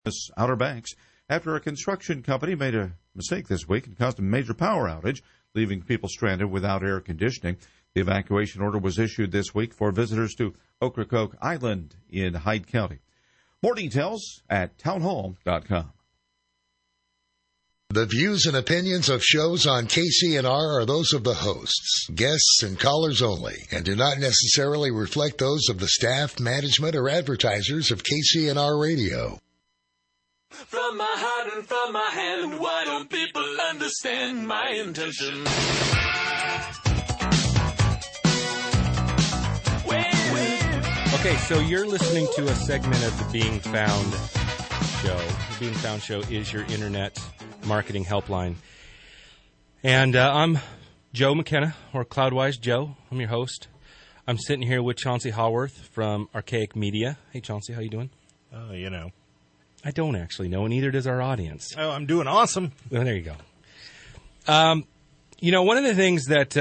Outer Banks after a construction company made a mistake this week and caused a major power outage, leaving people stranded without air conditioning. The evacuation order was issued this week for visitors to Ocracoke Island in Hyde County. More details at townhall.com. The views and opinions of shows on KCNR are those of the hosts, guests, and callers only, and do not necessarily reflect those of the staff, management, or advertisers of KCNR Radio. From my heart and from my hand, why don't people understand my intention? Okay, so you're listening to a segment of the Being Found show. The Being Found show is your internet marketing helpline. And I'm Joe McKenna, or Cloudwise Joe. I'm your host. I'm sitting here with Chauncey Haworth from Archaic Media. Hey, Chauncey, how you doing? Oh, you know. I don't actually know, and neither does our audience. Oh, I'm doing awesome. Well, there you go. One of the things that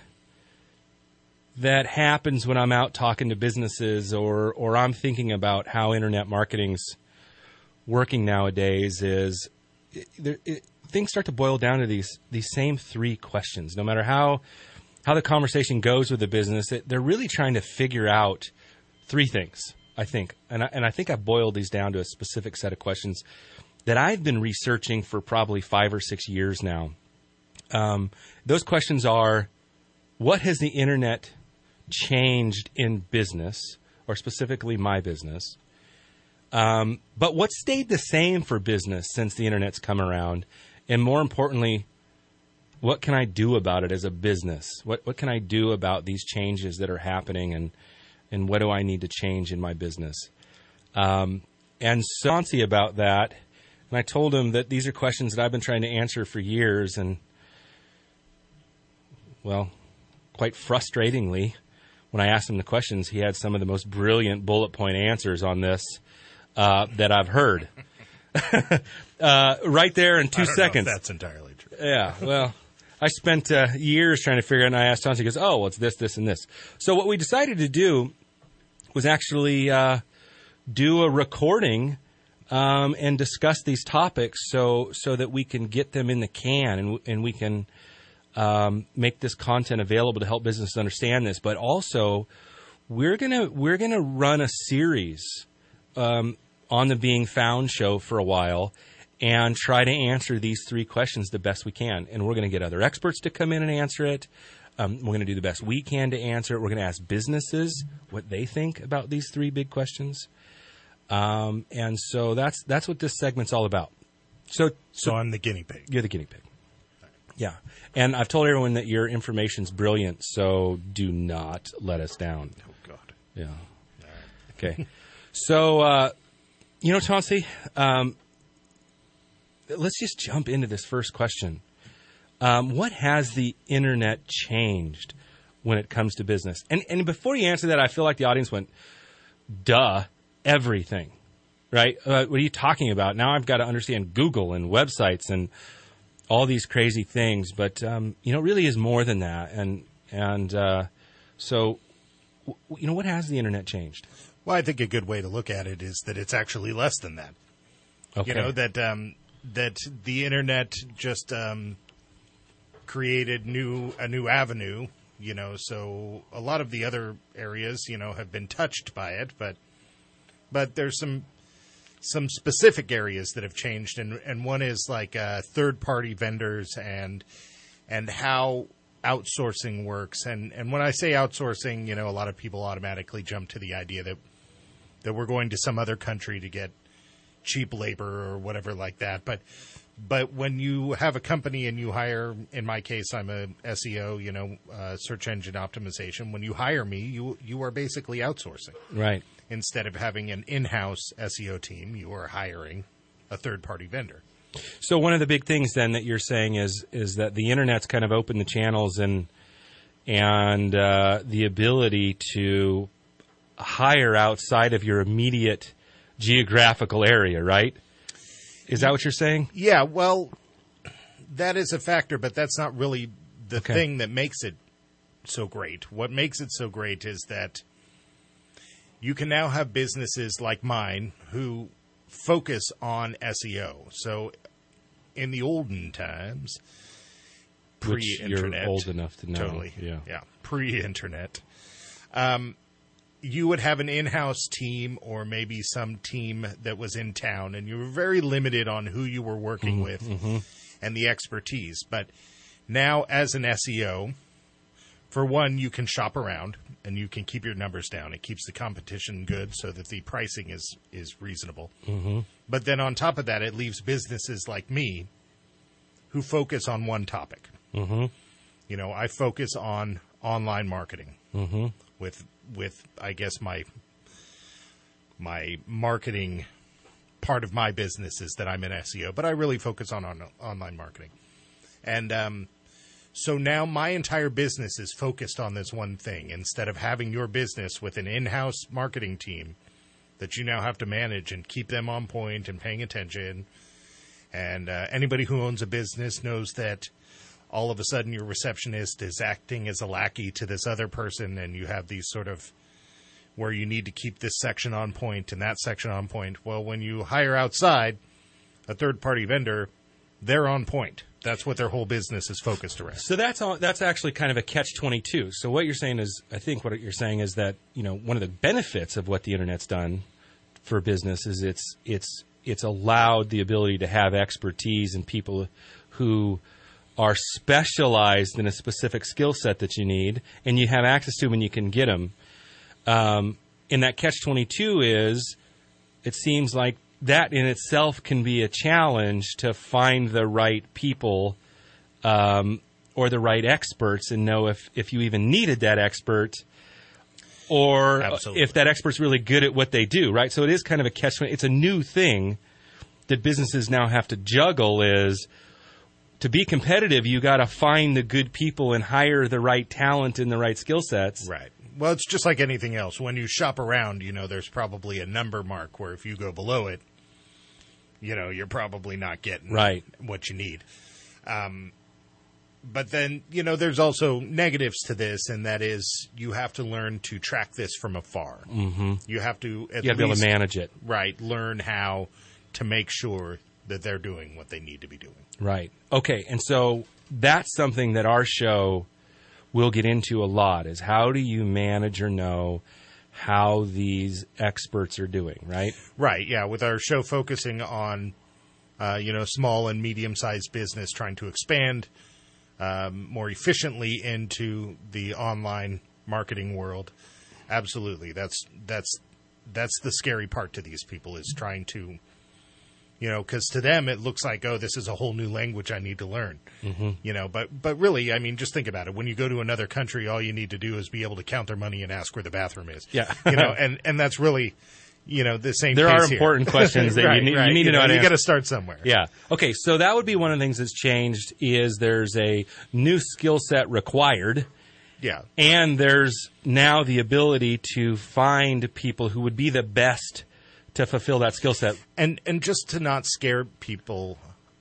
happens when I'm out talking to businesses or I'm thinking about how internet marketing's working nowadays is things start to boil down to these same three questions. No matter how the conversation goes with the business, they're really trying to figure out three things, I think. And I think I've boiled these down to a specific set of questions that I've been researching for probably 5 or 6 years now. Those questions are, what has the internet changed in business, or specifically my business? But what stayed the same for business since the internet's come around? And more importantly, what can I do about it as a business? What can I do about these changes that are happening, and what do I need to change in my business? And Chauncey about that, and I told him that these are questions that I've been trying to answer for years, and, well, quite frustratingly, when I asked him the questions, he had some of the most brilliant bullet point answers on this that I've heard. Right there in 2 seconds. I don't know if that's entirely true. Yeah, well, I spent years trying to figure it out, and I asked Chauncey, he goes, oh, well, it's this, this, and this. So what we decided to do was actually do a recording and discuss these topics so that we can get them in the can and we can make this content available to help businesses understand this. But also, we're gonna run a series on the Being Found show for a while and try to answer these three questions the best we can. And we're going to get other experts to come in and answer it. We're going to do the best we can to answer it. We're going to ask businesses what they think about these three big questions. And so that's what this segment's all about. So I'm the guinea pig. You're the guinea pig. Yeah. And I've told everyone that your information's brilliant, so do not let us down. Oh, God. Yeah. Okay. So, Chauncey, let's just jump into this first question. What has the internet changed when it comes to business? And before you answer that, I feel like the audience went, duh, everything, right? What are you talking about? Now I've got to understand Google and websites and all these crazy things. But, it really is more than that. So, what has the internet changed? Well, I think a good way to look at it is that it's actually less than that. Okay. That the internet just created a new avenue, so a lot of the other areas, have been touched by it, but there's some specific areas that have changed, and one is like third-party vendors and how outsourcing works. And when I say outsourcing, a lot of people automatically jump to the idea that we're going to some other country to get cheap labor or whatever like that. But when you have a company and you hire, in my case, I'm a SEO, search engine optimization. When you hire me, you are basically outsourcing. Right. Instead of having an in-house SEO team, you are hiring a third-party vendor. So one of the big things then that you're saying is that the internet's kind of opened the channels and the ability to hire outside of your immediate geographical area, right? Is that what you're saying? Yeah, well, that is a factor, but that's not really the thing that makes it so great. What makes it so great is that you can now have businesses like mine who focus on SEO. So in the olden times, Which pre-internet, you're old enough to know. totally, Yeah. pre-internet, you would have an in-house team or maybe some team that was in town, and you were very limited on who you were working with and the expertise. But now, as an SEO, for one, you can shop around and you can keep your numbers down. It keeps the competition good so that the pricing is reasonable. But then on top of that, it leaves businesses like me who focus on one topic. You know, I focus on online marketing with I guess my marketing part of my business is that I'm an SEO, but I really focus on online marketing. And so now my entire business is focused on this one thing, instead of having your business with an in-house marketing team that you now have to manage and keep them on point and paying attention. And anybody who owns a business knows that all of a sudden your receptionist is acting as a lackey to this other person, and you have these sort of where you need to keep this section on point and that section on point. Well, when you hire outside a third-party vendor, they're on point. That's what their whole business is focused around. So that's actually kind of a catch-22. So what you're saying is, I think what you're saying is that, you know, one of the benefits of what the Internet's done for business is it's allowed the ability to have expertise and people who are specialized in a specific skill set that you need, and you have access to them and you can get them. And that catch-22 is, it seems like that in itself can be a challenge to find the right people or the right experts and know if you even needed that expert or Absolutely. if that expert's really good at what they do, right? So it is kind of a catch-22. It's a new thing that businesses now have to juggle is, to be competitive, you got to find the good people and hire the right talent and the right skill sets. Right. Well, it's just like anything else. When you shop around, you know, there's probably a number mark where if you go below it, you know, you're probably not getting what you need. But then, you know, there's also negatives to this, and that is you have to learn to track this from afar. You have to You got to be able to manage it. Right. Learn how to make sure that they're doing what they need to be doing. Right. Okay. And so that's something that our show will get into a lot, is how do you manage or know how these experts are doing, right? Right, yeah, with our show focusing on, you know, small and medium-sized business trying to expand more efficiently into the online marketing world. Absolutely. That's the scary part to these people, is trying to, you know, because to them it looks like, oh, this is a whole new language I need to learn. You know, but really, I mean, just think about it. When you go to another country, all you need to do is be able to count their money and ask where the bathroom is. Yeah. You know, and that's really, you know, the same. There case are here. important questions that you need to know. You got to start somewhere. Yeah. Okay. So that would be one of the things that's changed, is there's a new skill set required. Yeah. And there's now the ability to find people who would be the best to fulfill that skill set. And just to not scare people,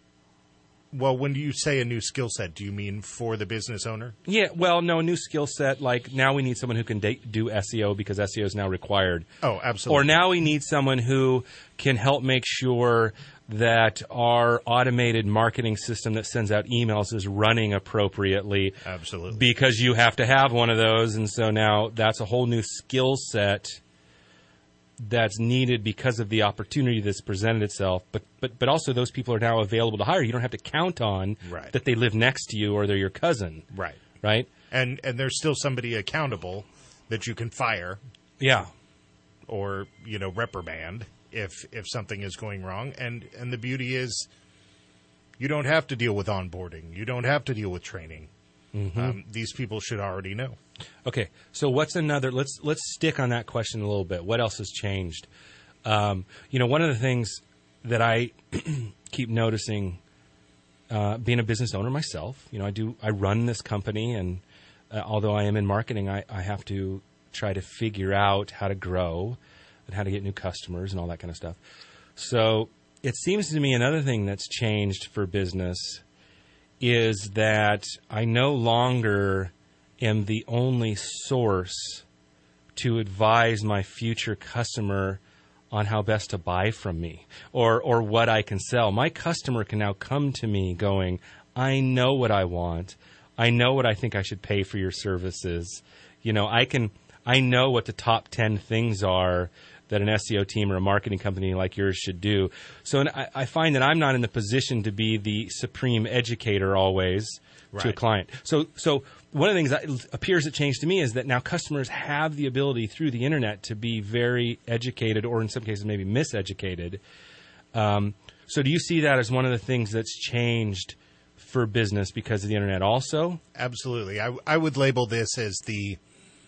well, when you say a new skill set, do you mean for the business owner? Yeah, well, no, a new skill set, like now we need someone who can do SEO because SEO is now required. Oh, absolutely. Or now we need someone who can help make sure that our automated marketing system that sends out emails is running appropriately. Absolutely. Because you have to have one of those, and so now that's a whole new skill set that's needed because of the opportunity that's presented itself. But also those people are now available to hire. You don't have to count on that they live next to you or they're your cousin. Right. Right? And there's still somebody accountable that you can fire. Yeah. Or, you know, reprimand if something is going wrong. And the beauty is you don't have to deal with onboarding. You don't have to deal with training. These people should already know. Okay, so what's another? Let's stick on that question a little bit. What else has changed? You know, one of the things that I keep noticing, being a business owner myself, you know, I run this company, and although I am in marketing, I have to try to figure out how to grow and how to get new customers and all that kind of stuff. So it seems to me another thing that's changed for business is that I no longer am the only source to advise my future customer on how best to buy from me or what I can sell. My customer can now come to me going, I know what I want. I know what I think I should pay for your services. You know, I know what the top 10 things are that an SEO team or a marketing company like yours should do. So I find that I'm not in the position to be the supreme educator always to a client. So one of the things that appears to change to me is that now customers have the ability through the internet to be very educated, or in some cases maybe miseducated. So do you see that as one of the things that's changed for business because of the internet also? Absolutely. I would label this as the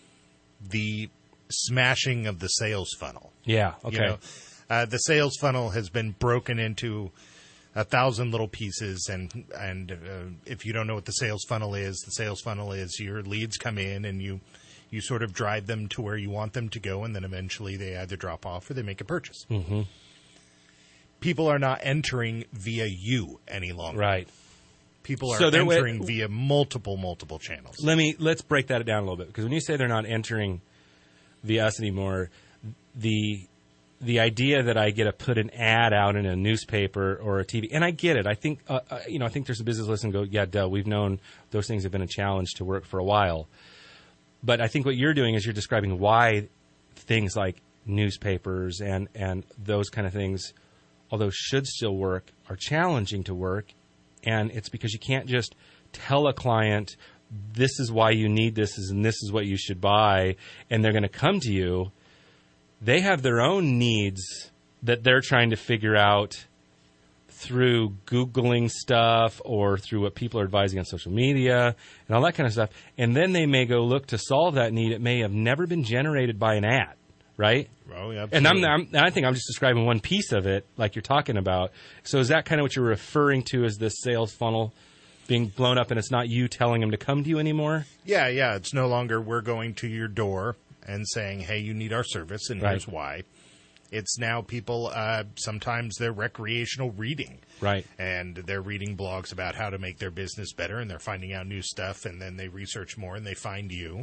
smashing of the sales funnel. Yeah, okay. You know, the sales funnel has been broken into 1,000 little pieces, and if you don't know what the sales funnel is your leads come in and you sort of drive them to where you want them to go, and then eventually they either drop off or they make a purchase. Mm-hmm. People are not entering via you any longer. Right. People are entering via multiple channels. Let's break that down a little bit, because when you say they're not entering via us anymore, the idea that I get to put an ad out in a newspaper or a TV, and I get it. I think I think there's a business listening and go, yeah, duh, we've known those things have been a challenge to work for a while. But I think what you're doing is you're describing why things like newspapers and those kind of things, although should still work, are challenging to work. And it's because you can't just tell a client, this is why you need this, and this is what you should buy, and they're going to come to you. They have their own needs that they're trying to figure out through Googling stuff or through what people are advising on social media and all that kind of stuff. And then they may go look to solve that need. It may have never been generated by an ad, right? Oh, yeah, and I think I'm just describing one piece of it, like you're talking about. So is that kind of what you're referring to as this sales funnel being blown up, and it's not you telling them to come to you anymore? Yeah. It's no longer we're going to your door and saying, hey, you need our service, and here's why. It's now people, sometimes they're recreational reading. Right. And they're reading blogs about how to make their business better, and they're finding out new stuff, and then they research more, and they find you.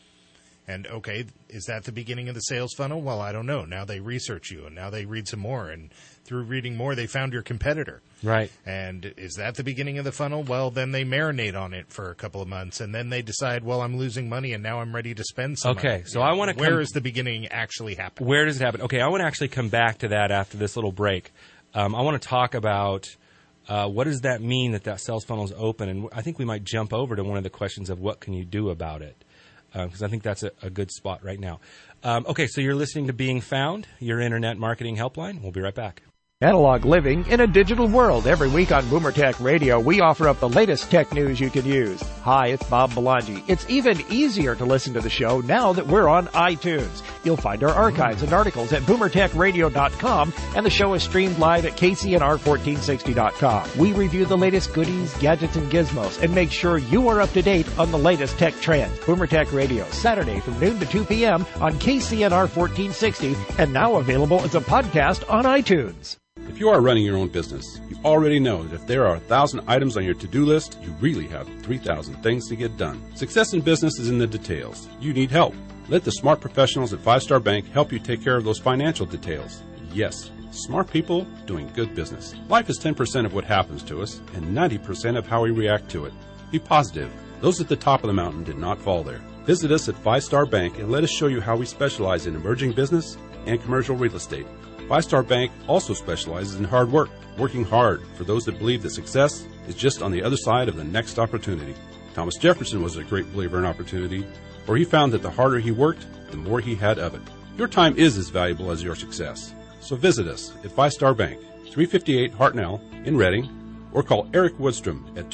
And, okay, is that the beginning of the sales funnel? Well, I don't know. Now they research you, and now they read some more. And through reading more, they found your competitor. Right. And is that the beginning of the funnel? Well, then they marinate on it for a couple of months, and then they decide, well, I'm losing money, and now I'm ready to spend some money. Okay, so I want to Where is the beginning actually happen? Where does it happen? Okay, I want to actually come back to that after this little break. I want to talk about what does that mean that sales funnel is open, and I think we might jump over to one of the questions of what can you do about it. Because I think that's a good spot right now. Okay, so you're listening to Being Found, your internet marketing helpline. We'll be right back. Analog living in a digital world. Every week on Boomer Tech Radio, we offer up the latest tech news you can use. Hi, it's Bob Belangi. It's even easier to listen to the show now that we're on iTunes. You'll find our archives and articles at boomertechradio.com, and the show is streamed live at kcnr1460.com. We review the latest goodies, gadgets, and gizmos, and make sure you are up to date on the latest tech trends. Boomer Tech Radio, Saturday from noon to 2 p.m. on KCNR 1460, and now available as a podcast on iTunes. If you are running your own business, you already know that if there are 1,000 items on your to-do list, you really have 3,000 things to get done. Success in business is in the details. You need help. Let the smart professionals at 5-Star Bank help you take care of those financial details. Yes, smart people doing good business. Life is 10% of what happens to us and 90% of how we react to it. Be positive. Those at the top of the mountain did not fall there. Visit us at 5-Star Bank and let us show you how we specialize in emerging business and commercial real estate. 5-Star Bank also specializes in hard work, working hard for those that believe that success is just on the other side of the next opportunity. Thomas Jefferson was a great believer in opportunity, for he found that the harder he worked, the more he had of it. Your time is as valuable as your success. So visit us at 5-Star Bank, 358 Hartnell in Reading, or call Eric Woodstrom at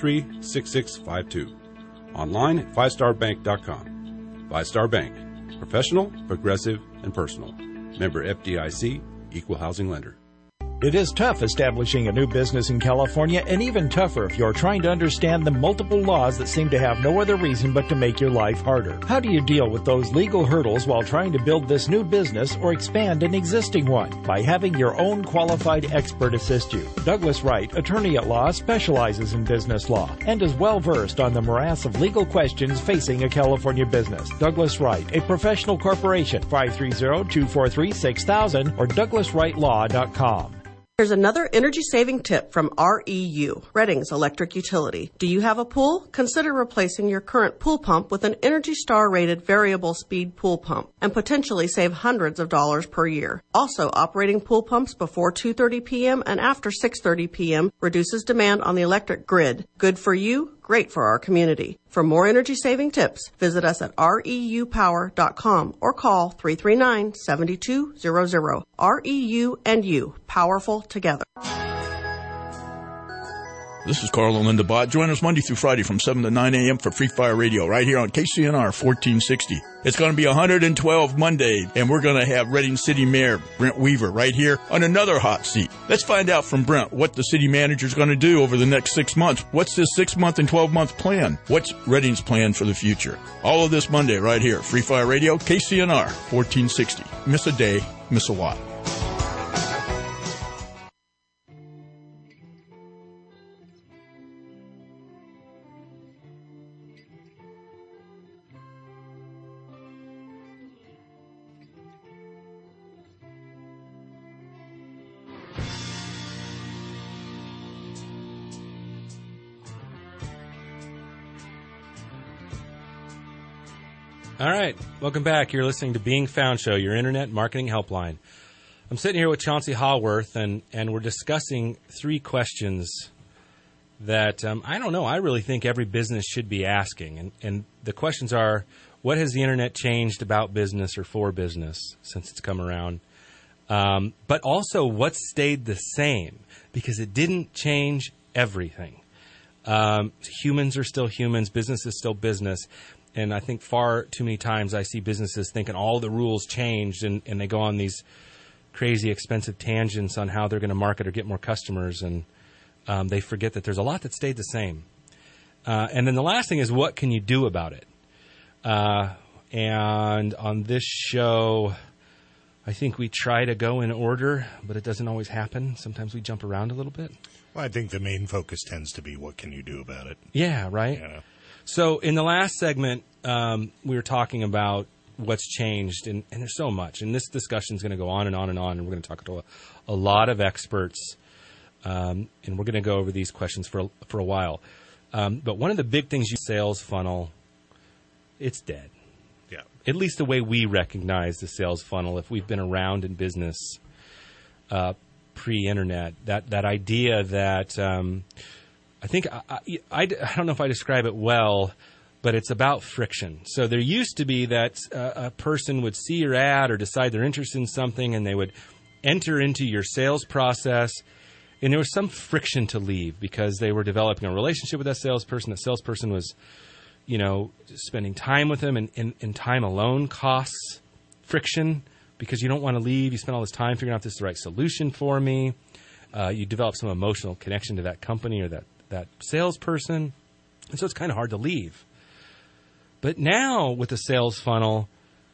223-6652. Online at 5starbank.com. 5-Star Bank. Professional, progressive, and personal. Member FDIC, Equal Housing Lender. It is tough establishing a new business in California, and even tougher if you're trying to understand the multiple laws that seem to have no other reason but to make your life harder. How do you deal with those legal hurdles while trying to build this new business or expand an existing one? By having your own qualified expert assist you. Douglas Wright, attorney at law, specializes in business law and is well versed on the morass of legal questions facing a California business. Douglas Wright, a professional corporation, 530-243-6000 or douglaswrightlaw.com. Here's another energy-saving tip from REU, Redding's electric utility. Do you have a pool? Consider replacing your current pool pump with an Energy Star-rated variable speed pool pump and potentially save hundreds of dollars per year. Also, operating pool pumps before 2:30 p.m. and after 6:30 p.m. reduces demand on the electric grid. Good for you, great for our community. For more energy-saving tips, visit us at reupower.com or call 339-7200. REU and you, powerful together. This is Carl and Linda Bott. Join us Monday through Friday from 7 to 9 a.m. for Free Fire Radio right here on KCNR 1460. It's going to be 112 Monday, and we're going to have Redding City Mayor Brent Weaver right here on another hot seat. Let's find out from Brent what the city manager is going to do over the next 6 months. What's his 6-month and 12-month plan? What's Redding's plan for the future? All of this Monday right here. Free Fire Radio, KCNR 1460. Miss a day, miss a lot. All right, welcome back. You're listening to Being Found Show, your internet marketing helpline. I'm sitting here with Chauncey Haworth, and we're discussing 3 questions that, I don't know, I really think every business should be asking. And the questions are, what has the internet changed about business or for business since it's come around? But also, what stayed the same? Because it didn't change everything. Humans are still humans. Business is still business. And I think far too many times I see businesses thinking all the rules changed, and they go on these crazy expensive tangents on how they're going to market or get more customers, and they forget that there's a lot that stayed the same. And then the last thing is, what can you do about it? And on this show, I think we try to go in order, but it doesn't always happen. Sometimes we jump around a little bit. Well, I think the main focus tends to be, what can you do about it? Yeah, right? Yeah. So in the last segment, we were talking about what's changed, and there's so much. And this discussion is going to go on and on and on, and we're going to talk to a lot of experts, and we're going to go over these questions for a while. But one of the big things, sales funnel, it's dead. Yeah. At least the way we recognize the sales funnel, if we've been around in business pre-internet, that idea that I think I don't know if I describe it well, but it's about friction. So there used to be that a person would see your ad or decide they're interested in something, and they would enter into your sales process, and there was some friction to leave because they were developing a relationship with that salesperson. That salesperson was, spending time with them, and time alone costs friction because you don't want to leave. You spend all this time figuring out if this is the right solution for me. You develop some emotional connection to that company or that salesperson, and so it's kind of hard to leave. But now with the sales funnel,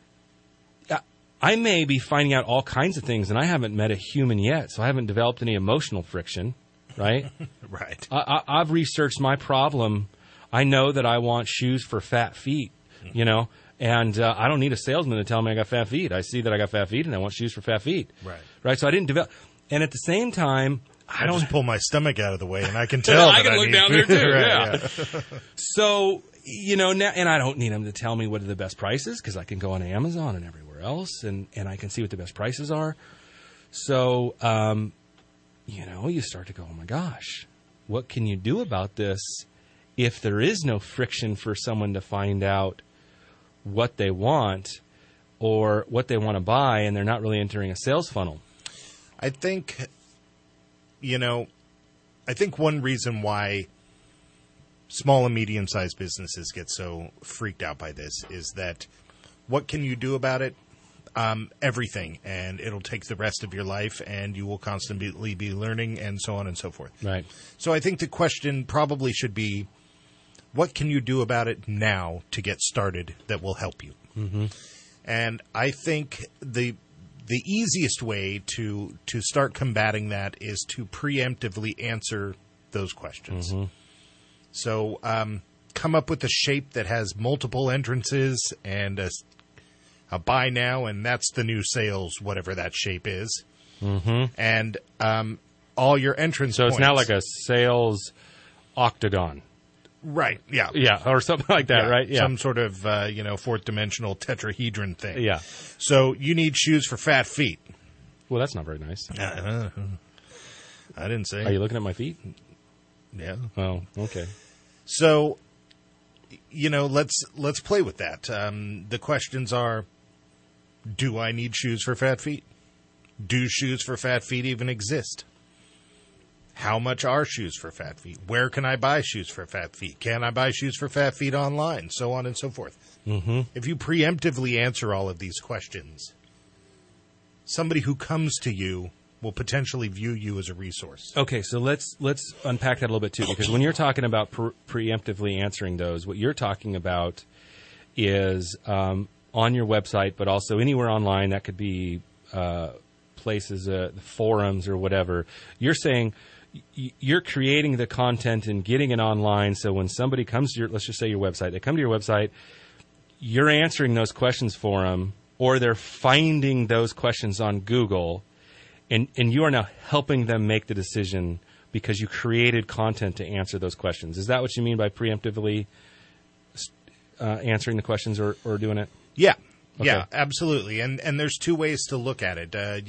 I may be finding out all kinds of things, and I haven't met a human yet, so I haven't developed any emotional friction, right? Right. I've researched my problem. I know that I want shoes for fat feet, and I don't need a salesman to tell me I got fat feet. I see that I got fat feet, and I want shoes for fat feet. Right. So I didn't develop, and at the same time, I don't just pull my stomach out of the way, and I can tell. I can look down there too. Right, yeah. So now, and I don't need them to tell me what are the best prices because I can go on Amazon and everywhere else, and I can see what the best prices are. So, you start to go, oh my gosh, what can you do about this if there is no friction for someone to find out what they want or what they want to buy, and they're not really entering a sales funnel? I think. I think one reason why small and medium-sized businesses get so freaked out by this is that what can you do about it? everything, and it'll take the rest of your life, and you will constantly be learning, and so on and so forth. Right. So I think the question probably should be, what can you do about it now to get started that will help you? Mm-hmm. And I think the easiest way to start combating that is to preemptively answer those questions. Mm-hmm. So come up with a shape that has multiple entrances and a buy now, and that's the new sales, whatever that shape is. Mm-hmm. And all your entrance So points. it's now like a sales octagon. Right, yeah. Yeah, or something like that, right? Yeah. Some sort of, fourth dimensional tetrahedron thing. Yeah. So you need shoes for fat feet. Well, that's not very nice. I didn't say. Are you looking at my feet? Yeah. Oh, okay. So, let's play with that. The questions are, do I need shoes for fat feet? Do shoes for fat feet even exist? How much are shoes for fat feet? Where can I buy shoes for fat feet? Can I buy shoes for fat feet online? So on and so forth. Mm-hmm. If you preemptively answer all of these questions, somebody who comes to you will potentially view you as a resource. Okay, so let's unpack that a little bit too, because when you're talking about preemptively answering those, what you're talking about is on your website, but also anywhere online. That could be places, forums or whatever. You're saying you're creating the content and getting it online. So when somebody comes to let's just say your website, they come to your website, you're answering those questions for them, or they're finding those questions on Google, and you are now helping them make the decision because you created content to answer those questions. Is that what you mean by preemptively answering the questions or doing it? Yeah. Okay. Yeah, absolutely. And there's two ways to look at it. At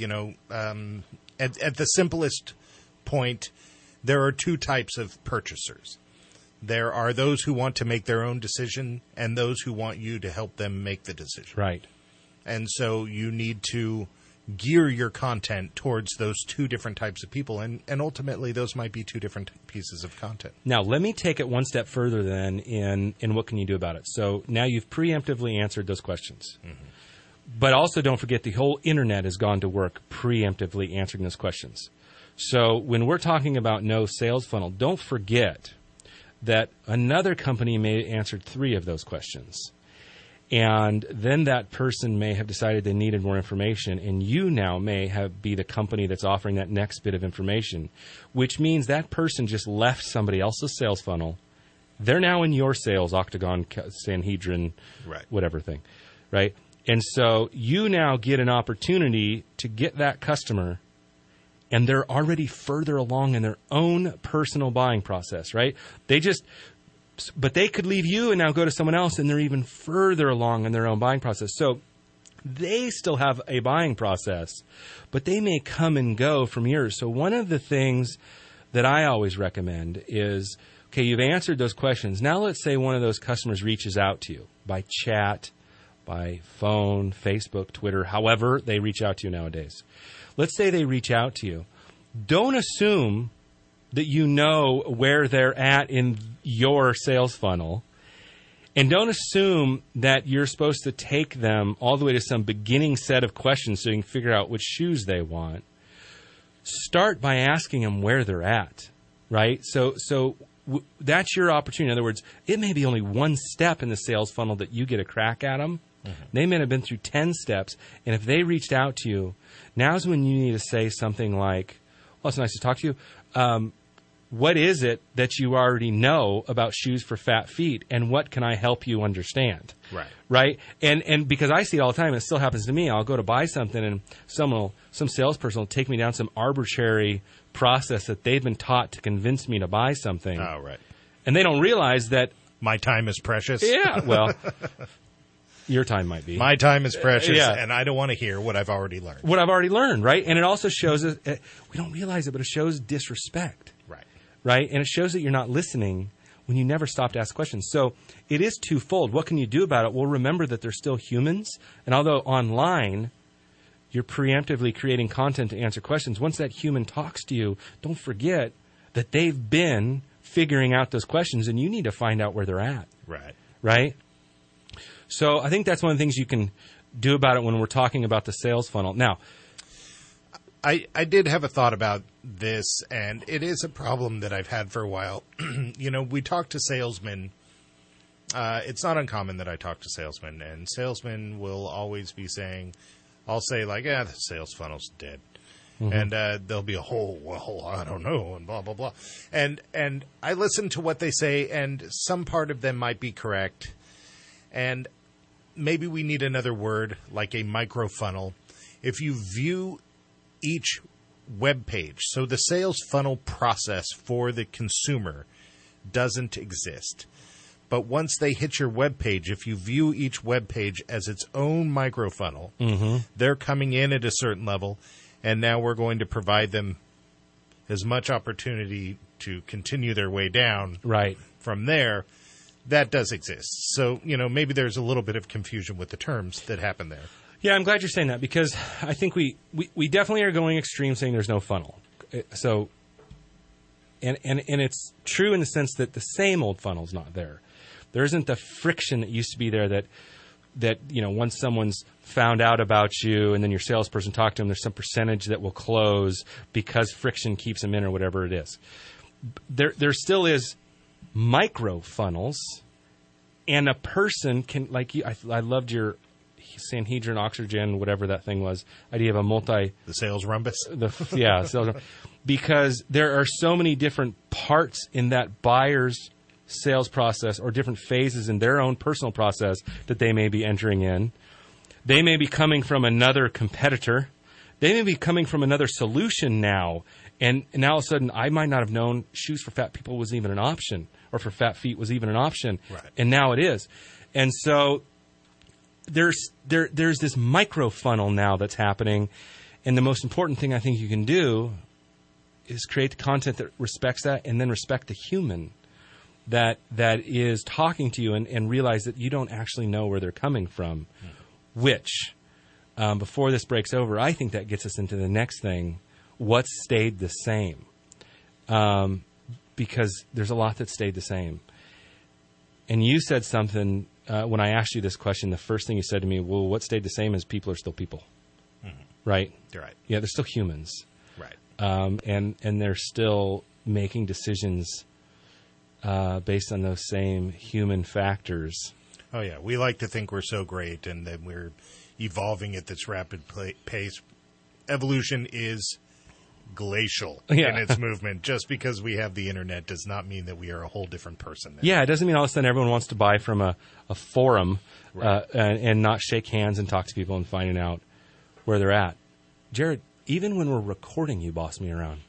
the simplest point, there are two types of purchasers. There are those who want to make their own decision and those who want you to help them make the decision. Right. And so you need to gear your content towards those two different types of people, and ultimately those might be two different pieces of content. Now, let me take it one step further then in what can you do about it. So now you've preemptively answered those questions. Mm-hmm. But also don't forget the whole internet has gone to work preemptively answering those questions. So when we're talking about no sales funnel, don't forget that another company may have answered 3 of those questions. And then that person may have decided they needed more information, and you now may be the company that's offering that next bit of information, which means that person just left somebody else's sales funnel. They're now in your sales octagon, Sanhedrin, right, whatever thing, right? And so you now get an opportunity to get that customer, and they're already further along in their own personal buying process, right? But they could leave you and now go to someone else, and they're even further along in their own buying process. So they still have a buying process, but they may come and go from yours. So one of the things that I always recommend is, okay, you've answered those questions. Now let's say one of those customers reaches out to you by chat, by phone, Facebook, Twitter, however they reach out to you nowadays. Let's say they reach out to you. Don't assume that you know where they're at in your sales funnel, and don't assume that you're supposed to take them all the way to some beginning set of questions so you can figure out which shoes they want. Start by asking them where they're at, right? So that's your opportunity. In other words, it may be only one step in the sales funnel that you get a crack at them. Mm-hmm. They may have been through 10 steps, and if they reached out to you, now's when you need to say something like, well, it's nice to talk to you. What is it that you already know about shoes for fat feet, and what can I help you understand? Right. Right? And because I see it all the time, and it still happens to me, I'll go to buy something, and some salesperson will take me down some arbitrary process that they've been taught to convince me to buy something. Oh, right. And they don't realize that my time is precious. Yeah, well, your time might be. My time is precious, and I don't want to hear what I've already learned. What I've already learned, right? And it also shows, we don't realize it, but it shows disrespect. Right? And it shows that you're not listening when you never stop to ask questions. So it is twofold. What can you do about it? Well, remember that they're still humans. And although online, you're preemptively creating content to answer questions, once that human talks to you, don't forget that they've been figuring out those questions, and you need to find out where they're at. Right. Right? So I think that's one of the things you can do about it when we're talking about the sales funnel. Now, I did have a thought about this, and it is a problem that I've had for a while. We talk to salesmen. It's not uncommon that I talk to salesmen, and salesmen will always be saying, I'll say, like, the sales funnel's dead. Mm-hmm. And there'll be a whole, well, I don't know, and blah, blah, blah. And I listen to what they say, and some part of them might be correct. And maybe we need another word, like a micro funnel. If you view each web page, so the sales funnel process for the consumer doesn't exist. But once they hit your web page, if you view each web page as its own micro funnel, mm-hmm. they're coming in at a certain level, and now we're going to provide them as much opportunity to continue their way down right from there. That does exist. So, maybe there's a little bit of confusion with the terms that happen there. Yeah, I'm glad you're saying that, because I think we definitely are going extreme saying there's no funnel. So, and it's true in the sense that the same old funnel's not there. There isn't the friction that used to be there that once someone's found out about you and then your salesperson talked to them, there's some percentage that will close because friction keeps them in or whatever it is. There still is micro funnels, and a person can, like you, I loved your Sanhedrin Oxygen, whatever that thing was, idea of a the sales rhombus. Sales, because there are so many different parts in that buyer's sales process or different phases in their own personal process that they may be entering in. They may be coming from another competitor. They may be coming from another solution now. And now all of a sudden, I might not have known shoes for fat people was even an option, or for fat feet was even an option. Right. And now it is. And so there's this micro funnel now that's happening. And the most important thing I think you can do is create the content that respects that, and then respect the human that is talking to you, and realize that you don't actually know where they're coming from, which, before this breaks over, I think that gets us into the next thing. What's stayed the same? Because there's a lot that stayed the same. And you said something, when I asked you this question, the first thing you said to me, well, what stayed the same is people are still people. Mm-hmm. Right? You're right. Yeah, they're still humans. Right. And they're still making decisions based on those same human factors. Oh, yeah. We like to think we're so great and that we're evolving at this rapid pace. Evolution is glacial in its movement. Just because we have the internet does not mean that we are a whole different person now. Yeah, it doesn't mean all of a sudden everyone wants to buy from a forum, right. and not shake hands and talk to people and finding out where they're at. Jared, even when we're recording, you boss me around.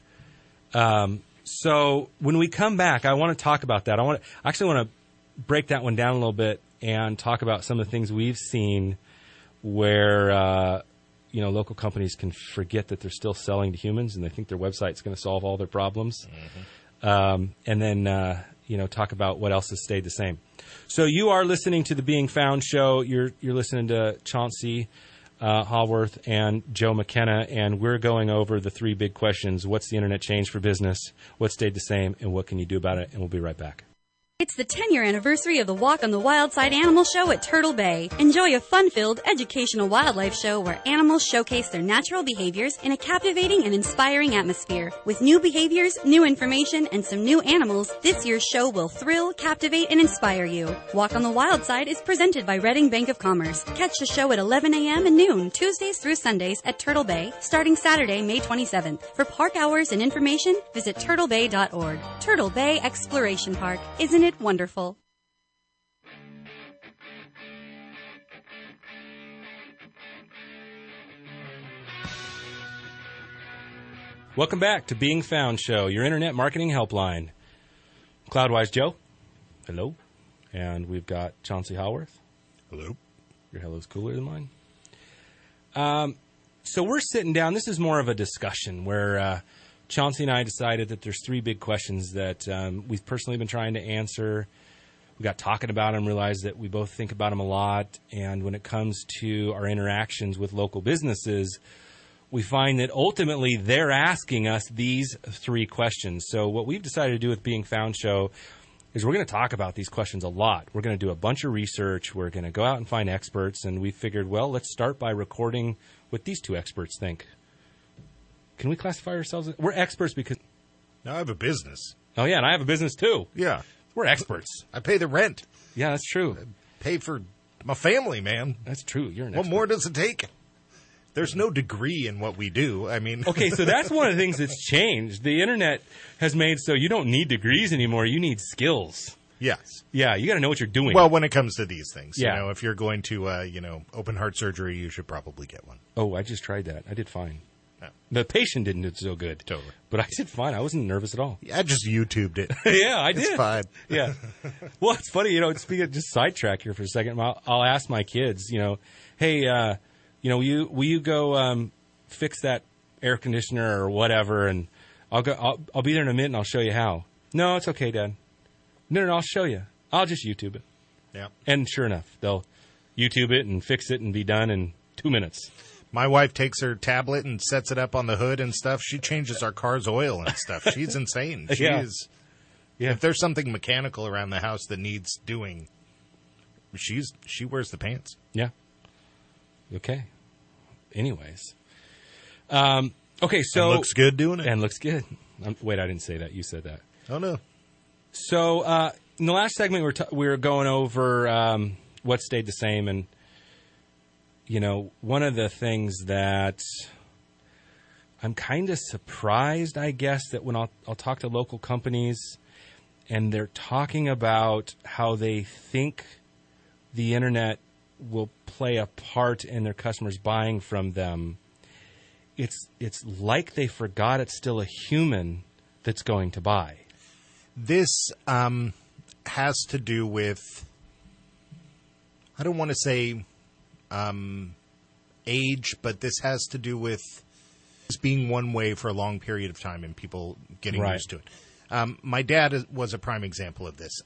So when we come back, I want to talk about that. I actually want to break that one down a little bit and talk about some of the things we've seen where local companies can forget that they're still selling to humans and they think their website's going to solve all their problems. Mm-hmm. And then talk about what else has stayed the same. So you are listening to the Being Found show. You're listening to Chauncey Haworth and Joe McKenna, and we're going over the three big questions. What's the internet changed for business? What stayed the same? And what can you do about it? And we'll be right back. It's the 10-year anniversary of the Walk on the Wild Side Animal Show at Turtle Bay. Enjoy a fun-filled, educational wildlife show where animals showcase their natural behaviors in a captivating and inspiring atmosphere. With new behaviors, new information, and some new animals, this year's show will thrill, captivate, and inspire you. Walk on the Wild Side is presented by Reading Bank of Commerce. Catch the show at 11 a.m. and noon, Tuesdays through Sundays at Turtle Bay, starting Saturday, May 27th. For park hours and information, visit turtlebay.org. Turtle Bay Exploration Park. Isn't it wonderful? Welcome back to Being Found Show, your internet marketing helpline. Cloudwise Joe, hello. And we've got Chauncey Haworth. Hello. Your hello's cooler than mine. So we're sitting down. This is more of a discussion where Chauncey and I decided that there's three big questions that we've personally been trying to answer. We got talking about them, realized that we both think about them a lot. And when it comes to our interactions with local businesses, we find that ultimately they're asking us these three questions. So what we've decided to do with Being Found Show is we're going to talk about these questions a lot. We're going to do a bunch of research. We're going to go out and find experts, and we figured, well, let's start by recording what these two experts think. Can we classify ourselves? We're experts because... Now I have a business. Oh, yeah, and I have a business, too. Yeah. We're experts. I pay the rent. Yeah, that's true. I pay for my family, man. That's true. You're an What expert. more does it take? There's no degree in what we do. I mean... Okay, so that's one of the things that's changed. The Internet has made so you don't need degrees anymore. You need skills. Yes. Yeah, you got to know what you're doing. Well, when it comes to these things, Yeah. you know, if you're going to, open heart surgery, you should probably get one. Oh, I just tried that. I did fine. Yeah. The patient didn't do so good. Totally. But I did fine. I wasn't nervous at all. I just YouTubed it. Yeah, I did. It's fine. Yeah. Well, it's funny, speaking of just sidetrack here for a second, I'll ask my kids, hey, will you go fix that air conditioner or whatever, and I'll be there in a minute and I'll show you how. No, it's okay, Dad. No, I'll show you. I'll just YouTube it. Yeah. And sure enough, they'll YouTube it and fix it and be done in 2 minutes. My wife takes her tablet and sets it up on the hood and stuff. She changes our car's oil and stuff. She's insane. Yeah. If there's something mechanical around the house that needs doing, she wears the pants. Yeah. Okay. Anyways. Okay, so... And looks good doing it. And looks good. Wait, I didn't say that. You said that. Oh, no. So, in the last segment, we were going over what stayed the same. And, one of the things that I'm kind of surprised, I guess, that when I'll talk to local companies and they're talking about how they think the Internet will play a part in their customers buying from them, it's like they forgot it's still a human that's going to buy. This has to do with, I don't want to say age, but this has to do with this being one way for a long period of time and people getting used to it. My dad was a prime example of this.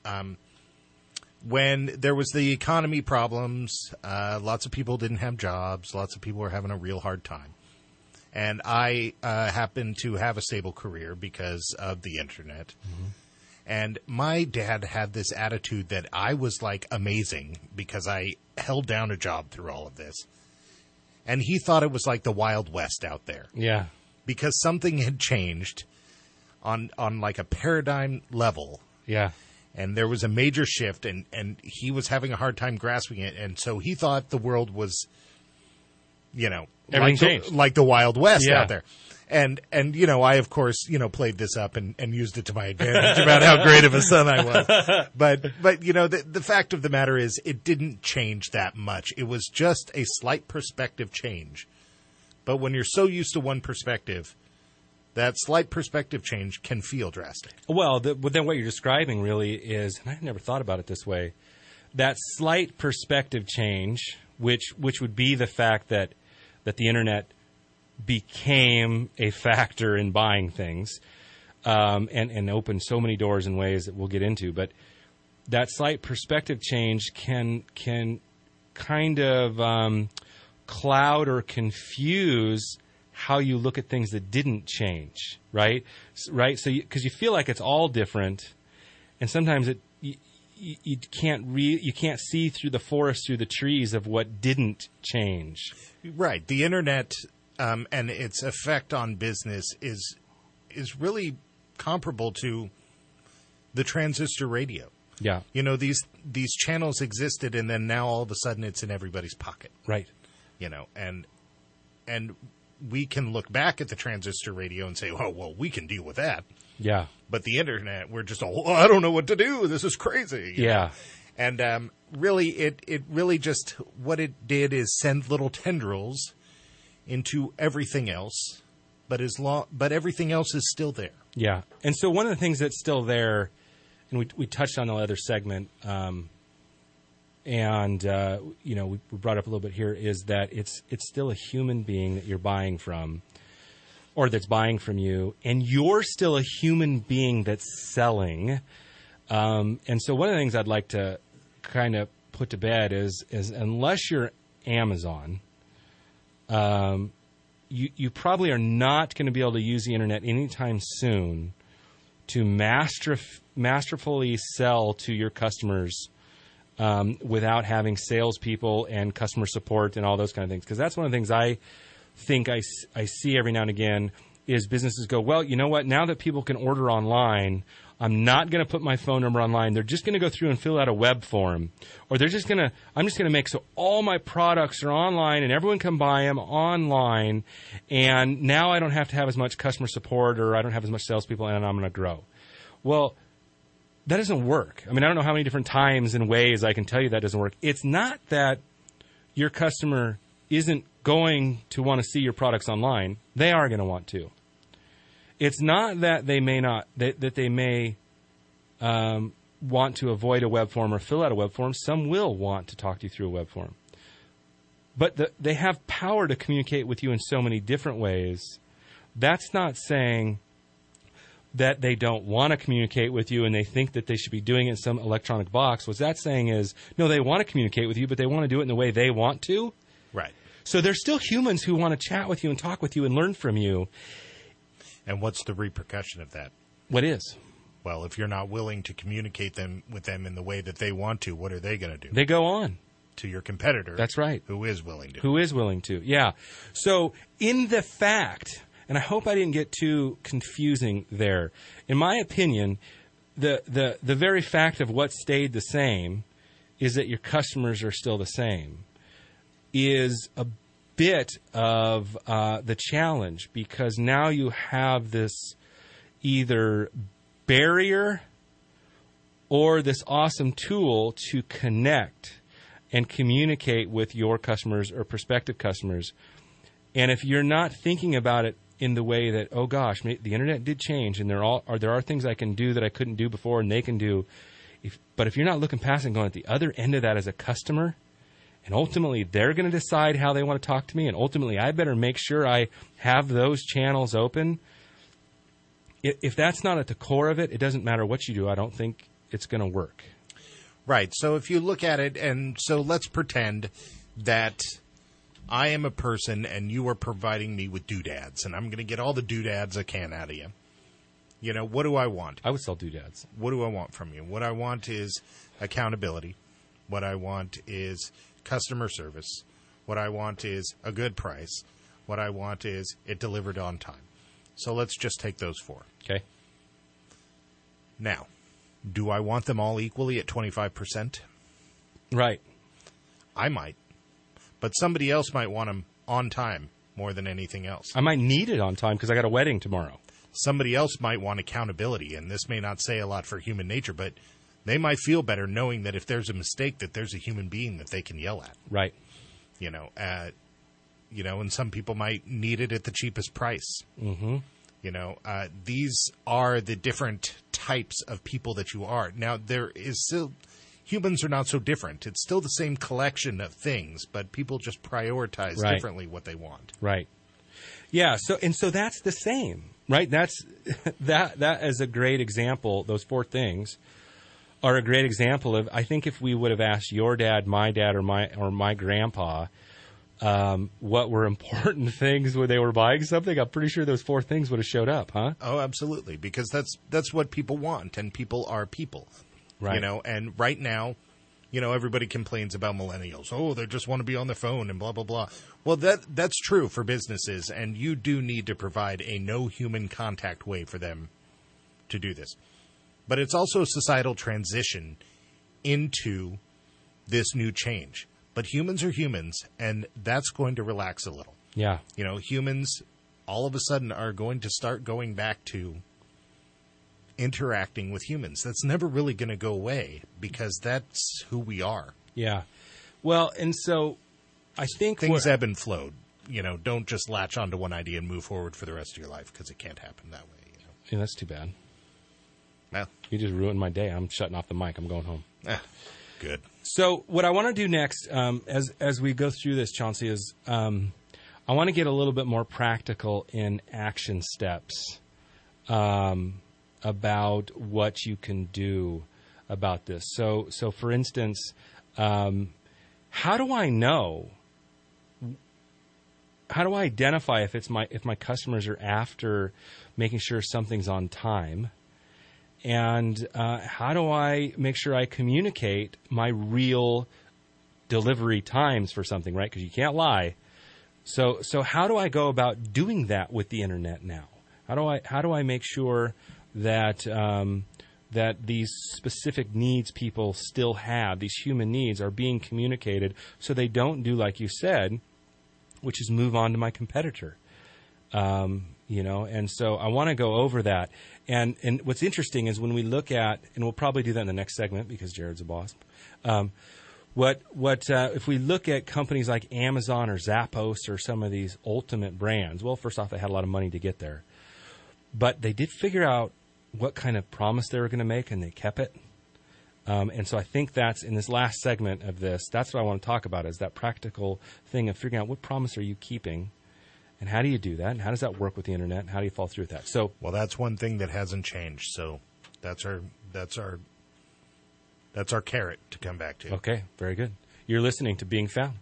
When there was the economy problems, lots of people didn't have jobs. Lots of people were having a real hard time. And I happened to have a stable career because of the Internet. Mm-hmm. And my dad had this attitude that I was, amazing because I held down a job through all of this. And he thought it was like the Wild West out there. Yeah. Because something had changed on a paradigm level. Yeah. And there was a major shift, and he was having a hard time grasping it. And so he thought the world was, everything changed. Like the Wild West Yeah. out there. And I, of course, played this up and used it to my advantage about how great of a son I was. But the fact of the matter is it didn't change that much. It was just a slight perspective change. But when you're so used to one perspective, that slight perspective change can feel drastic. Well, then what you're describing really is, and I never thought about it this way, that slight perspective change, which would be the fact that the Internet became a factor in buying things, and opened so many doors in ways that we'll get into. But that slight perspective change can kind of cloud or confuse how you look at things that didn't change, right? Right. So because you feel like it's all different, and sometimes you can't see through the forest through the trees of what didn't change. Right. The Internet and its effect on business is really comparable to the transistor radio. Yeah. These channels existed, and then now all of a sudden it's in everybody's pocket. Right. And we can look back at the transistor radio and say, oh, well, we can deal with that. Yeah. But the Internet, we're just I don't know what to do. This is crazy. Yeah. And really, it really just, what it did is send little tendrils into everything else, but everything else is still there. Yeah. And so one of the things that's still there, and we touched on the other segment, we brought up a little bit here, is that it's still a human being that you're buying from, or that's buying from you, and you're still a human being that's selling. And so one of the things I'd like to kind of put to bed is unless you're Amazon, you probably are not going to be able to use the Internet anytime soon to masterfully sell to your customers without having salespeople and customer support and all those kind of things. Because that's one of the things I think I see every now and again is businesses go, well, you know what? Now that people can order online, I'm not going to put my phone number online. They're just going to go through and fill out a web form. Or I'm just going to make so all my products are online and everyone can buy them online. And now I don't have to have as much customer support or I don't have as much salespeople and I'm going to grow. Well, that doesn't work. I mean, I don't know how many different times and ways I can tell you that doesn't work. It's not that your customer isn't going to want to see your products online. They are going to want to. It's not that they may not, that they may want to avoid a web form or fill out a web form. Some will want to talk to you through a web form. But they have power to communicate with you in so many different ways. That's not saying that they don't want to communicate with you and they think that they should be doing it in some electronic box. What that's saying is, no, they want to communicate with you, but they want to do it in the way they want to. Right. So they're still humans who want to chat with you and talk with you and learn from you. And what's the repercussion of that? What is? Well, if you're not willing to communicate with them in the way that they want to, what are they going to do? They go on to your competitor. That's right. Who is willing to. Who is willing to, yeah. So in the fact, and I hope I didn't get too confusing there, in my opinion, the very fact of what stayed the same is that your customers are still the same is a bit of the challenge, because now you have this either barrier or this awesome tool to connect and communicate with your customers or prospective customers. And if you're not thinking about it in the way that, oh gosh, the internet did change and there are things I can do that I couldn't do before and they can do. But if you're not looking past and going at the other end of that as a customer, and ultimately they're going to decide how they want to talk to me, and ultimately I better make sure I have those channels open. If that's not at the core of it, it doesn't matter what you do. I don't think it's going to work. Right. So if you look at it, and so let's pretend that I am a person and you are providing me with doodads, and I'm going to get all the doodads I can out of you. You know, what do I want? I would sell doodads. What do I want from you? What I want is accountability. What I want is customer service. What I want is a good price. What I want is it delivered on time. So let's just take those four. Okay. Now, do I want them all equally at 25%? Right. I might. But somebody else might want them on time more than anything else. I might need it on time because I got a wedding tomorrow. Somebody else might want accountability, and this may not say a lot for human nature, but they might feel better knowing that if there's a mistake, that there's a human being that they can yell at. Right. You know, and some people might need it at the cheapest price. Mm-hmm. You know, these are the different types of people that you are. Now, there is still, humans are not so different. It's still the same collection of things, but people just prioritize differently what they want. Right. Yeah. So that's the same, right? That is a great example. Those four things are a great example of, I think if we would have asked your dad, or my grandpa, what were important things when they were buying something, I'm pretty sure those four things would have showed up, huh? Oh, absolutely, because that's what people want, and people are people. Right. You know, and right now, you know, everybody complains about millennials. Oh, they just want to be on their phone and blah, blah, blah. Well, that's true for businesses, and you do need to provide a no human contact way for them to do this. But it's also a societal transition into this new change. But humans are humans, and that's going to relax a little. Yeah. You know, humans all of a sudden are going to start going back to interacting with humans. That's never really going to go away because that's who we are. Yeah. Well, and so I think things ebb and flow. You know, don't just latch onto one idea and move forward for the rest of your life because it can't happen that way. You know? Yeah, that's too bad. Well, you just ruined my day. I'm shutting off the mic. I'm going home. Good. So what I want to do next, as we go through this, Chauncey, is I want to get a little bit more practical in action steps about what you can do about this. So for instance, how do I know? How do I identify if my customers are after making sure something's on time? And how do I make sure I communicate my real delivery times for something, right? Because you can't lie. So how do I go about doing that with the internet now? How do I make sure that that these specific needs people still have, these human needs, are being communicated so they don't do like you said, which is move on to my competitor. And so I want to go over that. And what's interesting is when we look at, and we'll probably do that in the next segment because Jared's a boss. If we look at companies like Amazon or Zappos or some of these ultimate brands, well, first off, they had a lot of money to get there. But they did figure out what kind of promise they were going to make, and they kept it. And so I think that's, in this last segment of this, that's what I want to talk about, is that practical thing of figuring out what promise are you keeping, and how do you do that, and how does that work with the internet, and how do you follow through with that? So, well, that's one thing that hasn't changed. So that's our carrot to come back to. Okay, very good. You're listening to Being Found.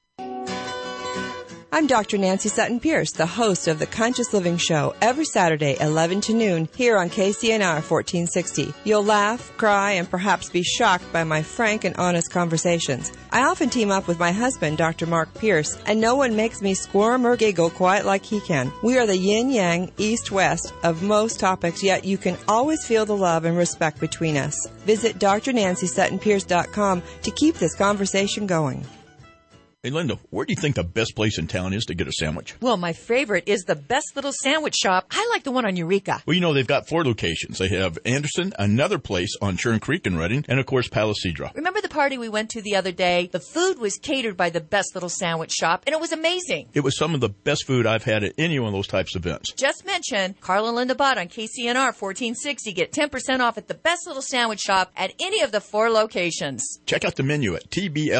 I'm Dr. Nancy Sutton Pierce, the host of the Conscious Living Show, every Saturday, 11 to noon, here on KCNR 1460. You'll laugh, cry, and perhaps be shocked by my frank and honest conversations. I often team up with my husband, Dr. Mark Pierce, and no one makes me squirm or giggle quite like he can. We are the yin-yang, east-west of most topics, yet you can always feel the love and respect between us. Visit drnancysuttonpierce.com to keep this conversation going. Hey, Linda, where do you think the best place in town is to get a sandwich? Well, my favorite is the Best Little Sandwich Shop. I like the one on Eureka. Well, you know, they've got 4 locations. They have Anderson, another place on Churn Creek in Redding, and, of course, Palisadra. Remember the party we went to the other day? The food was catered by the Best Little Sandwich Shop, and it was amazing. It was some of the best food I've had at any one of those types of events. Just mention Carl and Linda Bott on KCNR 1460. Get 10% off at the Best Little Sandwich Shop at any of the 4 locations. Check out the menu at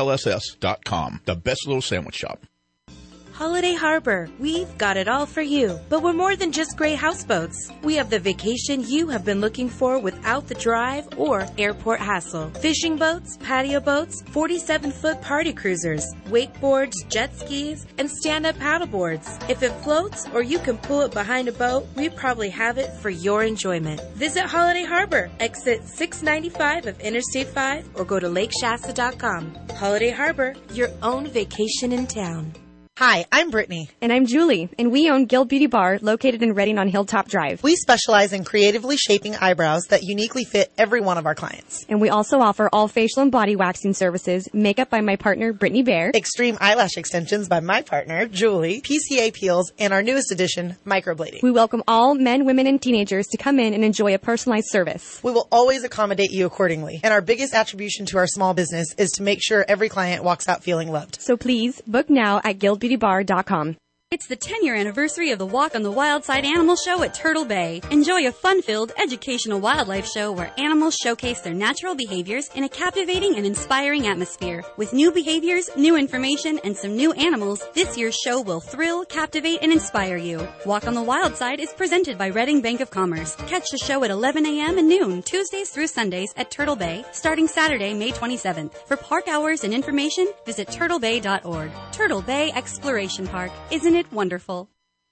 tblss.com, the Best Little Sandwich Shop. Holiday Harbor. We've got it all for you. But we're more than just gray houseboats. We have the vacation you have been looking for without the drive or airport hassle. Fishing boats, patio boats, 47-foot party cruisers, wakeboards, jet skis, and stand-up paddleboards. If it floats or you can pull it behind a boat, we probably have it for your enjoyment. Visit Holiday Harbor, exit 695 of Interstate 5, or go to lakeshasta.com. Holiday Harbor, your own vacation in town. Hi, I'm Brittany. And I'm Julie, and we own Guild Beauty Bar, located in Redding on Hilltop Drive. We specialize in creatively shaping eyebrows that uniquely fit every one of our clients. And we also offer all facial and body waxing services, makeup by my partner, Brittany Bear, extreme eyelash extensions by my partner, Julie, PCA peels, and our newest addition, microblading. We welcome all men, women, and teenagers to come in and enjoy a personalized service. We will always accommodate you accordingly. And our biggest attribution to our small business is to make sure every client walks out feeling loved. So please, book now at guildbeautybar.com. It's the 10-year anniversary of the Walk on the Wild Side Animal Show at Turtle Bay. Enjoy a fun-filled, educational wildlife show where animals showcase their natural behaviors in a captivating and inspiring atmosphere. With new behaviors, new information, and some new animals, this year's show will thrill, captivate, and inspire you. Walk on the Wild Side is presented by Redding Bank of Commerce. Catch the show at 11 a.m. and noon, Tuesdays through Sundays at Turtle Bay, starting Saturday, May 27th. For park hours and information, visit turtlebay.org. Turtle Bay Exploration Park. Isn't it wonderful?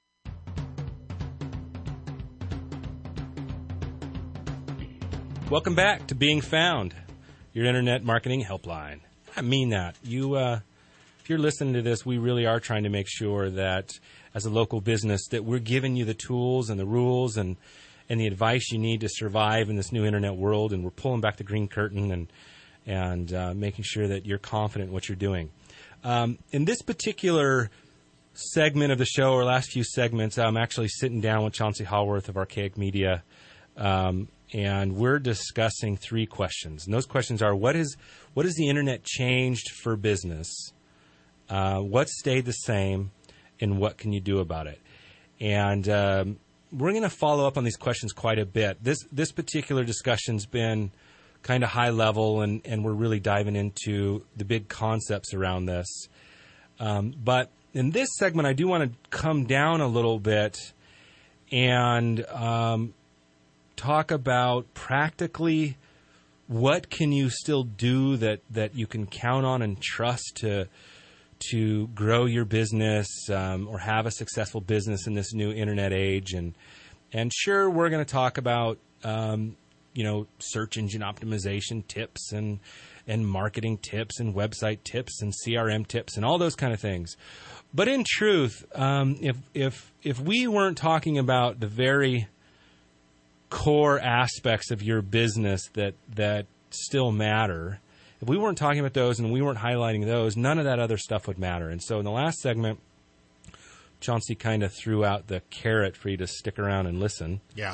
Welcome back to Being Found, your internet marketing helpline. I mean that. If you're listening to this, we really are trying to make sure that as a local business that we're giving you the tools and the rules and the advice you need to survive in this new internet world, and we're pulling back the green curtain and making sure that you're confident in what you're doing. In this particular segment of the show, or last few segments, I'm actually sitting down with Chauncey Haworth of Archaic Media, and we're discussing 3 questions. And those questions are: what has the internet changed for business? What stayed the same? And what can you do about it? And we're going to follow up on these questions quite a bit. This particular discussion's been kind of high level, and we're really diving into the big concepts around this. But in this segment, I do want to come down a little bit and talk about practically what can you still do that you can count on and trust to grow your business or have a successful business in this new internet age. And sure, we're going to talk about search engine optimization tips and marketing tips and website tips and CRM tips and all those kind of things. But in truth, if we weren't talking about the very core aspects of your business that still matter, if we weren't talking about those and we weren't highlighting those, none of that other stuff would matter. And so in the last segment, Chauncey kind of threw out the carrot for you to stick around and listen. Yeah.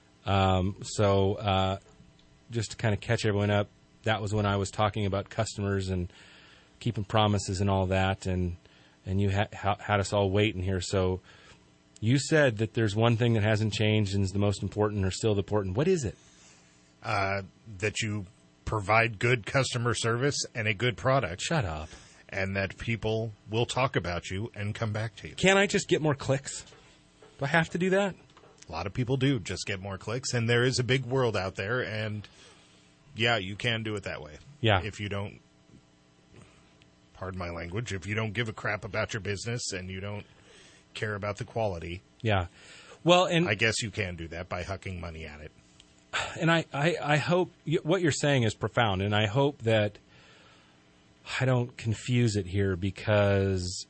So just to kind of catch everyone up, that was when I was talking about customers and keeping promises and all that, and you had us all waiting here. So you said that there's one thing that hasn't changed and is the most important or still important. What is it? That you provide good customer service and a good product. Shut up. And that people will talk about you and come back to you. Can't I just get more clicks? Do I have to do that? A lot of people do just get more clicks, and there is a big world out there, and yeah, you can do it that way. Yeah. If you don't, pardon my language, if you don't give a crap about your business and you don't care about the quality. Yeah. Well, and I guess you can do that by hucking money at it. And I hope what you're saying is profound, and I hope that I don't confuse it here because,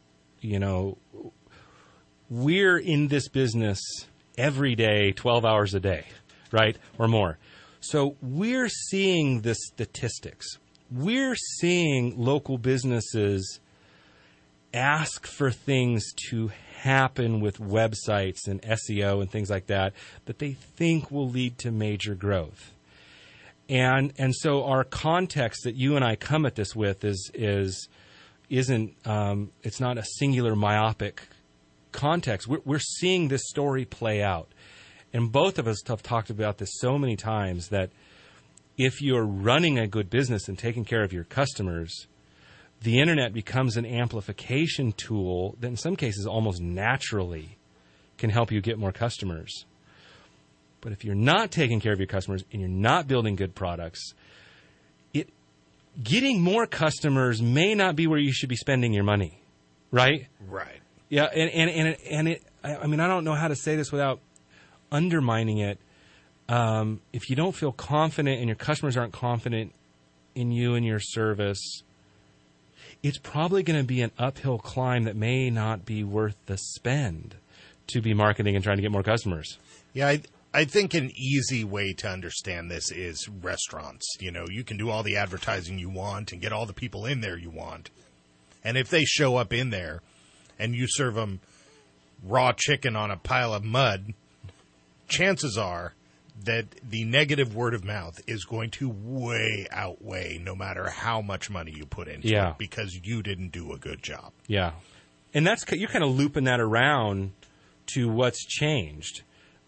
we're in this business every day, 12 hours a day, right, or more. So we're seeing the statistics. We're seeing local businesses ask for things to happen with websites and SEO and things like that they think will lead to major growth. And so our context that you and I come at this with isn't it's not a singular myopic context. We're seeing this story play out. And both of us have talked about this so many times that if you're running a good business and taking care of your customers, the internet becomes an amplification tool that in some cases almost naturally can help you get more customers. But if you're not taking care of your customers and you're not building good products, getting more customers may not be where you should be spending your money, right? Right. Yeah, and I don't know how to say this without undermining it. If you don't feel confident and your customers aren't confident in you and your service, it's probably going to be an uphill climb that may not be worth the spend to be marketing and trying to get more customers. Yeah, I think an easy way to understand this is restaurants. You can do all the advertising you want and get all the people in there you want. And if they show up in there and you serve them raw chicken on a pile of mud, chances are that the negative word of mouth is going to way outweigh no matter how much money you put into it because you didn't do a good job. Yeah. And you're kind of looping that around to what's changed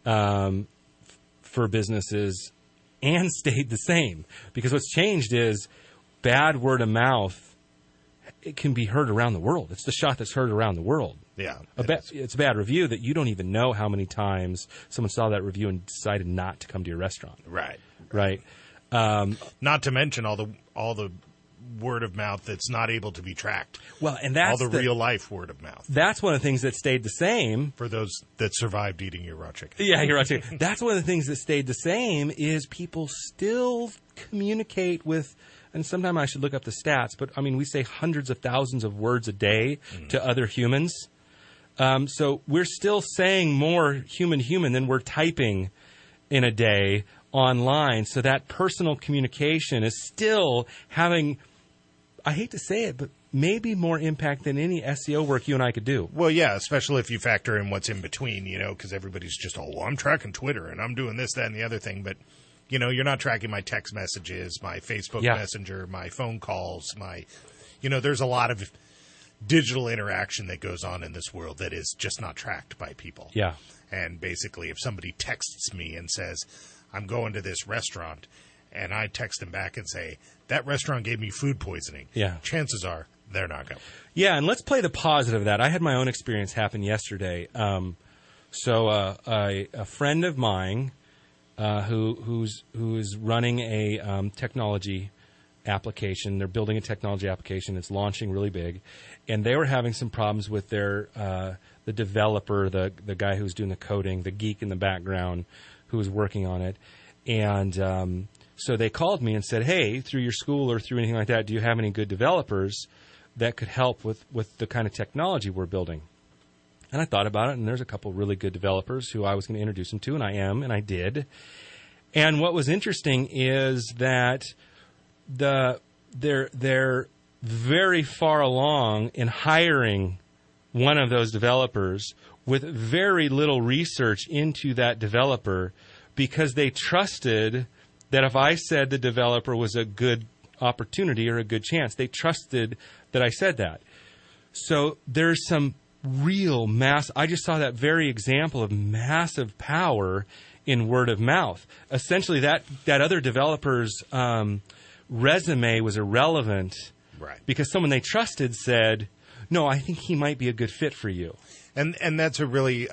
for businesses and stayed the same. Because what's changed is bad word of mouth, it can be heard around the world. It's the shot that's heard around the world. Yeah. It's a bad review that you don't even know how many times someone saw that review and decided not to come to your restaurant. Right. Right. Not to mention all the word of mouth that's not able to be tracked. Well, and that's all the real life word of mouth. That's one of the things that stayed the same for those that survived eating your raw chicken. Yeah, your raw chicken. That's one of the things that stayed the same is people still communicate with. And sometimes I should look up the stats, but we say hundreds of thousands of words a day to other humans. So we're still saying more human than we're typing in a day online. So that personal communication is still having, I hate to say it, but maybe more impact than any SEO work you and I could do. Well, yeah, especially if you factor in what's in between, because everybody's just, I'm tracking Twitter and I'm doing this, that, and the other thing. But, you're not tracking my text messages, my Facebook Messenger, my phone calls, there's a lot of digital interaction that goes on in this world that is just not tracked by people. Yeah. And basically, if somebody texts me and says, I'm going to this restaurant, and I text them back and say, that restaurant gave me food poisoning, chances are they're not going. Yeah, and let's play the positive of that. I had my own experience happen yesterday. So a friend of mine who is running a technology application. They're building a technology application. It's launching really big, and they were having some problems with their the developer, the guy who's doing the coding, the geek in the background who was working on it. And so they called me and said, hey, through your school or through anything like that, do you have any good developers that could help with the kind of technology we're building? And I thought about it, and there's a couple really good developers who I was going to introduce them to, and I did. And what was interesting is that they're very far along in hiring one of those developers with very little research into that developer, because they trusted that if I said the developer was a good opportunity or a good chance, they trusted that I said that. So there's some real I just saw that very example of massive power in word of mouth. Essentially, that other developer's resume was irrelevant, right? Because someone they trusted said, no, I think he might be a good fit for you. And that's a really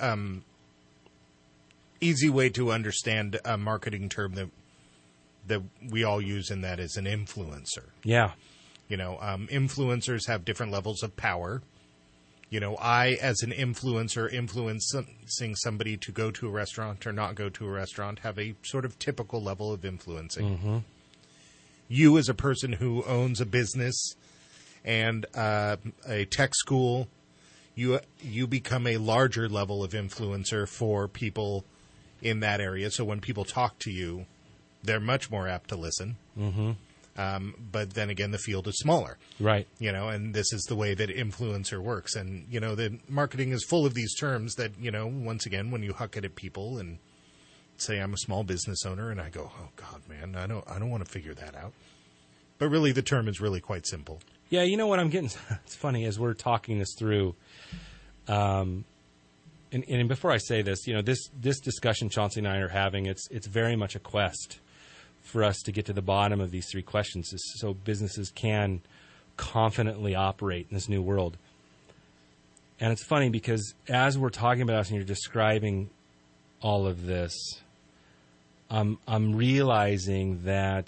easy way to understand a marketing term that we all use, and that is an influencer. Yeah. Influencers have different levels of power. I, as an influencer, influencing somebody to go to a restaurant or not go to a restaurant, have a sort of typical level of influencing. Mm-hmm. You, as a person who owns a business and a tech school, you become a larger level of influencer for people in that area. So when people talk to you, they're much more apt to listen. Mm-hmm. But then again, the field is smaller. Right. And this is the way that influencer works. And, the marketing is full of these terms that, once again, when you huck it at people and say I'm a small business owner and I go, oh, God, man, I don't want to figure that out. But really, the term is really quite simple. Yeah, you know what I'm getting? It's funny, as we're talking this through, and before I say this, this discussion Chauncey and I are having, it's very much a quest for us to get to the bottom of these three questions so businesses can confidently operate in this new world. And it's funny because as we're talking about us and you're describing all of this, I'm realizing that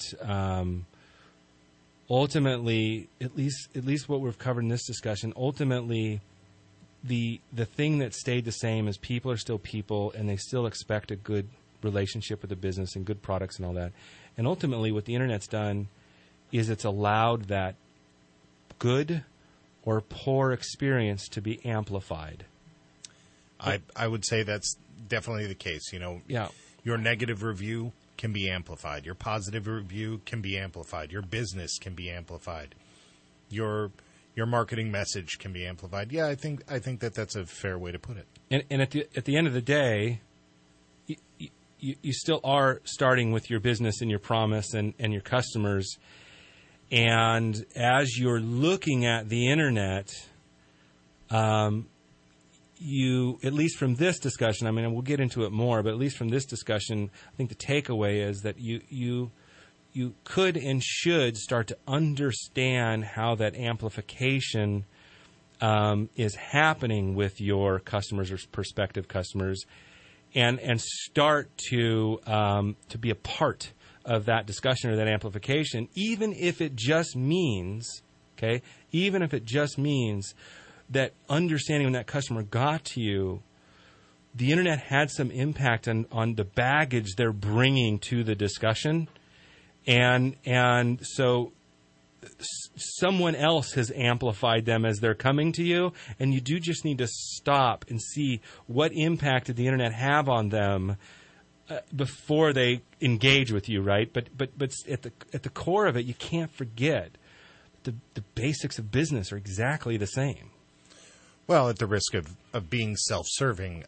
ultimately, at least what we've covered in this discussion, ultimately the thing that stayed the same is people are still people, and they still expect a good relationship with the business and good products and all that. And ultimately, what the Internet's done is it's allowed that good or poor experience to be amplified. I would say that's definitely the case. Yeah. Your negative review can be amplified. Your positive review can be amplified. Your business can be amplified. Your marketing message can be amplified. Yeah, I think that's a fair way to put it. And at the end of the day, you still are starting with your business and your promise and your customers. And as you're looking at the Internet, you, at least from this discussion, I mean, we'll get into it more, but at least from this discussion, I think the takeaway is that you could and should start to understand how that amplification is happening with your customers or prospective customers, and start to be a part of that discussion or that amplification, even if it just means, that understanding when that customer got to you, the Internet had some impact on the baggage they're bringing to the discussion. And so someone else has amplified them as they're coming to you, and you do just need to stop and see what impact did the Internet have on them before they engage with you, right? But at the core of it, you can't forget the basics of business are exactly the same. Well, at the risk of being self-serving,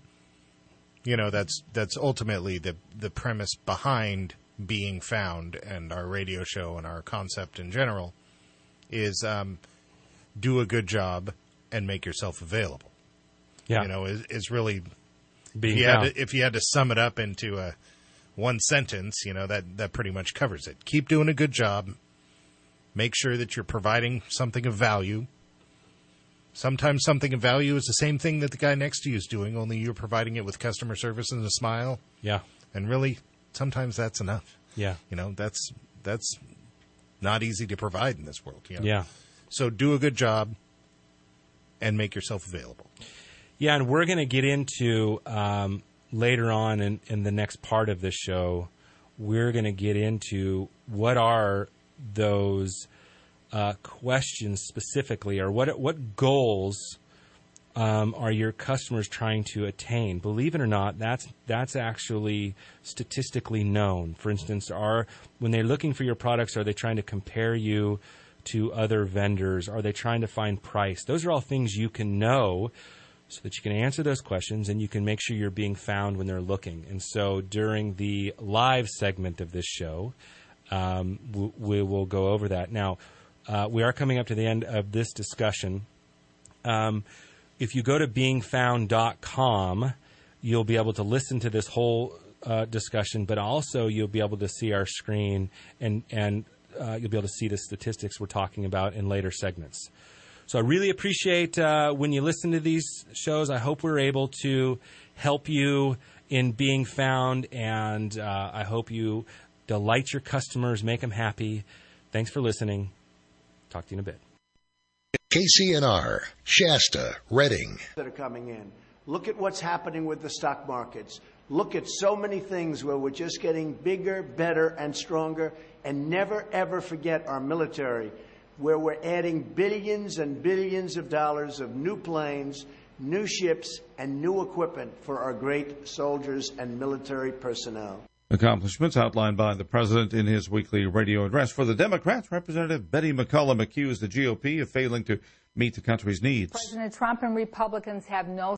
that's ultimately the premise behind Being Found and our radio show and our concept in general is do a good job and make yourself available. Yeah. Is really if you had to sum it up into one sentence, that pretty much covers it. Keep doing a good job. Make sure that you're providing something of value. Sometimes something of value is the same thing that the guy next to you is doing, only you're providing it with customer service and a smile. Yeah. And really, sometimes that's enough. Yeah. That's not easy to provide in this world. Yeah. So do a good job and make yourself available. Yeah, and we're going to get into later on in the next part of this show we're going to get into what are those questions specifically, or what goals are your customers trying to attain? Believe it or not, that's actually statistically known. For instance, when they're looking for your products, are they trying to compare you to other vendors? Are they trying to find price? Those are all things you can know so that you can answer those questions and you can make sure you're being found when they're looking. And so during the live segment of this show, we will go over that. Now, we are coming up to the end of this discussion. If you go to beingfound.com, you'll be able to listen to this whole discussion, but also you'll be able to see our screen and you'll be able to see the statistics we're talking about in later segments. So I really appreciate when you listen to these shows. I hope we're able to help you in being found, and I hope you delight your customers, make them happy. Thanks for listening. Talk to you in a bit. KCNR, Shasta, Redding. That are coming in. Look at what's happening with the stock markets. Look at so many things where we're just getting bigger, better, and stronger. And never, ever forget our military, where we're adding billions and billions of dollars of new planes, new ships, and new equipment for our great soldiers and military personnel. Accomplishments outlined by the president in his weekly radio address. For the Democrats, Representative Betty McCollum accused the GOP of failing to meet the country's needs. President Trump and Republicans have no